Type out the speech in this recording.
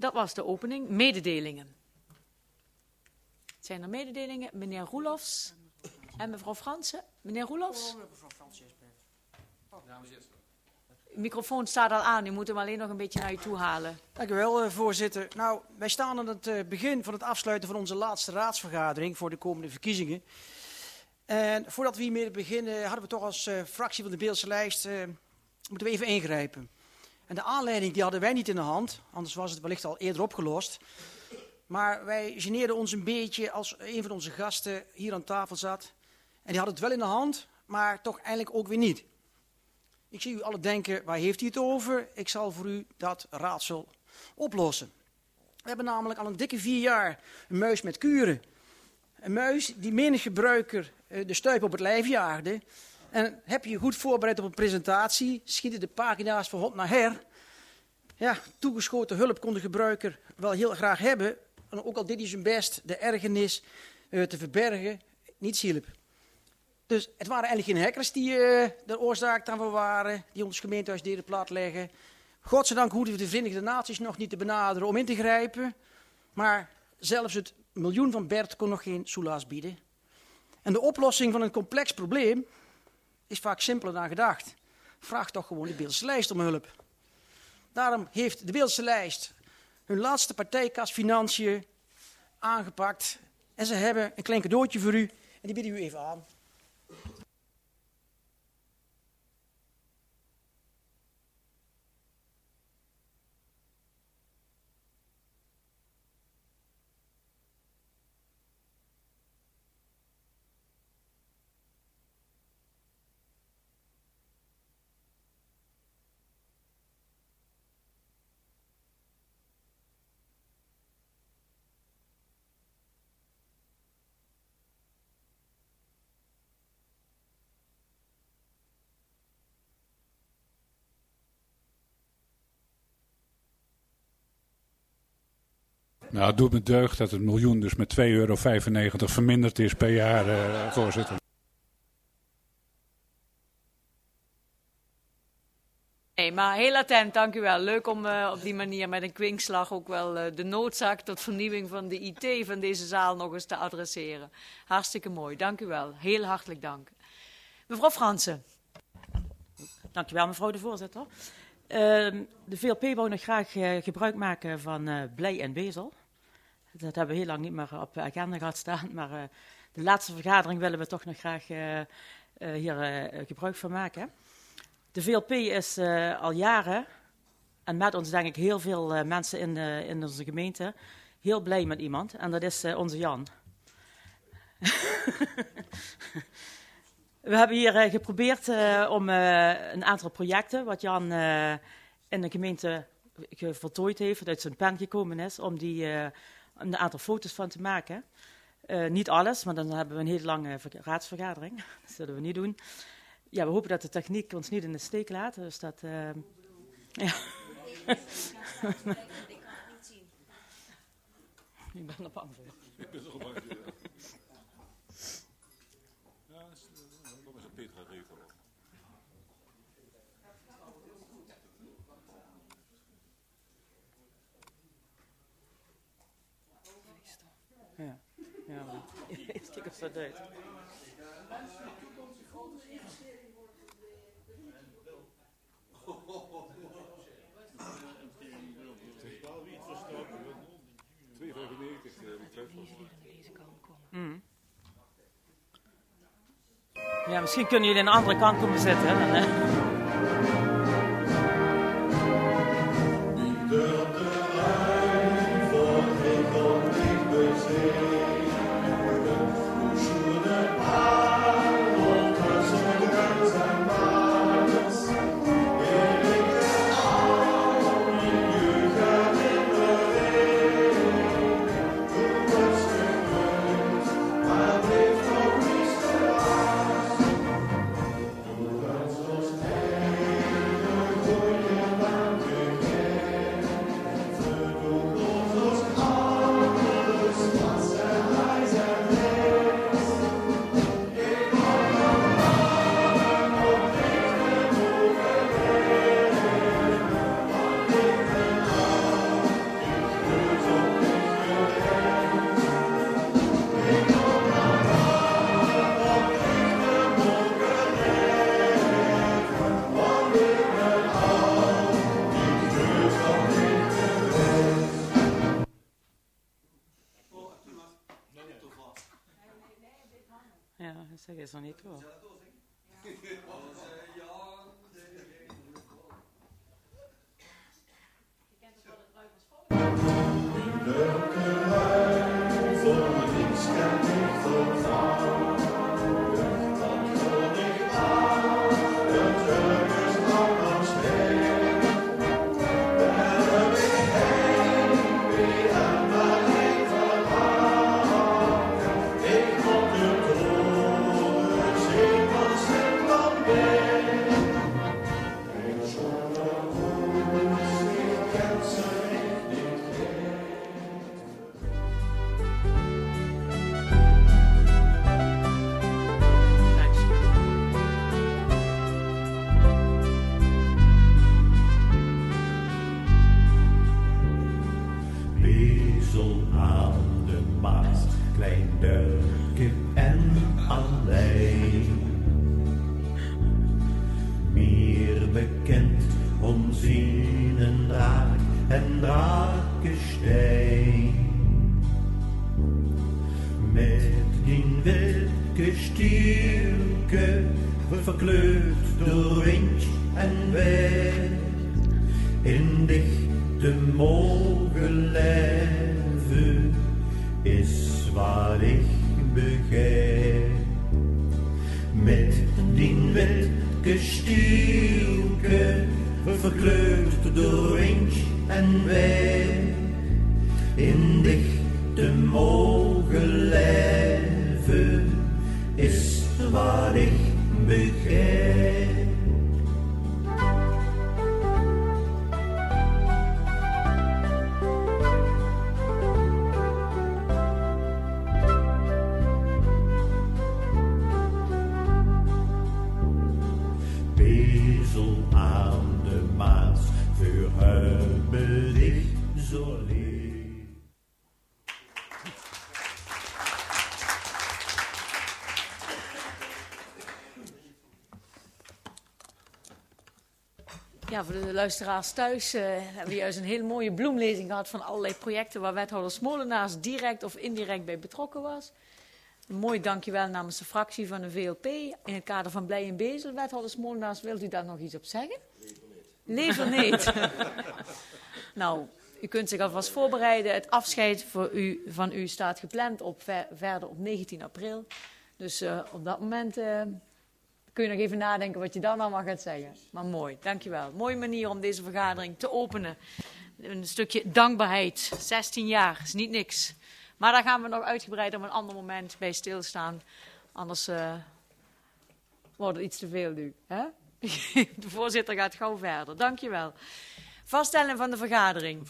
Dat was de opening. Mededelingen. Zijn er mededelingen? Meneer Roelofs en mevrouw Fransen. Meneer Roelofs? De microfoon staat al aan. U moet hem alleen nog een beetje naar u toe halen. Dank u wel, voorzitter. Nou, wij staan aan het begin van het afsluiten van onze laatste raadsvergadering voor de komende verkiezingen. En voordat we hiermee beginnen, hadden we toch als fractie van de Beeldse Lijst moeten we even ingrijpen. En de aanleiding die hadden wij niet in de hand, anders was het wellicht al eerder opgelost. Maar wij geneerden ons een beetje als een van onze gasten hier aan tafel zat. En die had het wel in de hand, maar toch eigenlijk ook weer niet. Ik zie u allen denken, waar heeft hij het over? Ik zal voor u dat raadsel oplossen. We hebben namelijk al een dikke 4 jaar een muis met kuren. Een muis die menig gebruiker de stuip op het lijf jaagde. En heb je goed voorbereid op een presentatie, schieten de pagina's van hot naar her. Ja, toegeschoten hulp kon de gebruiker wel heel graag hebben. En ook al deed hij zijn best de ergernis te verbergen, niets hielp. Dus het waren eigenlijk geen hackers die de oorzaak daarvan waren, die ons gemeentehuis deden platleggen. Godzijdank hoefden we de Verenigde Naties nog niet te benaderen om in te grijpen. Maar zelfs het miljoen van Bert kon nog geen soelaas bieden. En de oplossing van een complex probleem is vaak simpeler dan gedacht. Vraag toch gewoon de Beeldse Lijst om hulp. Daarom heeft de Beeldse Lijst hun laatste partijkas financiën aangepakt. En ze hebben een klein cadeautje voor u. En die bieden u even aan. Nou, het doet me deugd dat het miljoen dus met €2,95 verminderd is per jaar, voorzitter. Nee, maar heel attent, dank u wel. Leuk om op die manier met een kwinkslag ook wel de noodzaak tot vernieuwing van de IT van deze zaal nog eens te adresseren. Hartstikke mooi, dank u wel. Heel hartelijk dank. Mevrouw Fransen. Dank u wel, mevrouw de voorzitter. De VLP wou nog graag gebruik maken van Blij en Bezel. Dat hebben we heel lang niet meer op de agenda gehad staan, maar de laatste vergadering willen we toch nog graag hier gebruik van maken. De VLP is al jaren, en met ons denk ik heel veel mensen in onze gemeente, heel blij met iemand. En dat is onze Jan. We hebben hier geprobeerd om een aantal projecten, wat Jan in de gemeente voltooid heeft, dat uit zijn pen gekomen is, om die een aantal foto's van te maken. Niet alles, maar dan hebben we een hele lange raadsvergadering. Dat zullen we niet doen. Ja, we hopen dat de techniek ons niet in de steek laat. Dus dat, ja. Ik kan het niet zien. Ik ben er bang voor. Ik ben er bang voor. Ja, dat is een betere regel. Ja, ja, maar eerst kijk of dat uit. Ja, misschien kunnen jullie aan de andere kant komen zitten. Hè, dan, Zeg eens nog niet hoor. Verkleurd door wind en weer, in dichte mogen leven, is waar ik begeer. Met die wit gestielke, verkleurd door wind en weer, in dichte mogen leven, is waar ik begeer. Bezel aan de Maas, voor hebben ik zo lief. Ja, voor de luisteraars thuis hebben we juist een hele mooie bloemlezing gehad van allerlei projecten waar wethouder Smolenaars direct of indirect bij betrokken was. Een mooi dankjewel namens de fractie van de VLP. In het kader van Blij en Bezel, wethouder Smolenaars, wilt u daar nog iets op zeggen? Liever niet. Nou, u kunt zich alvast voorbereiden. Het afscheid van u staat gepland op verder op 19 april. Dus op dat moment kun je nog even nadenken wat je dan allemaal gaat zeggen. Maar mooi, dankjewel. Mooie manier om deze vergadering te openen. Een stukje dankbaarheid. 16 jaar, is niet niks. Maar daar gaan we nog uitgebreid op een ander moment bij stilstaan. Anders wordt het iets te veel nu. Hè? De voorzitter gaat gauw verder. Dankjewel. Vaststellen van de vergadering.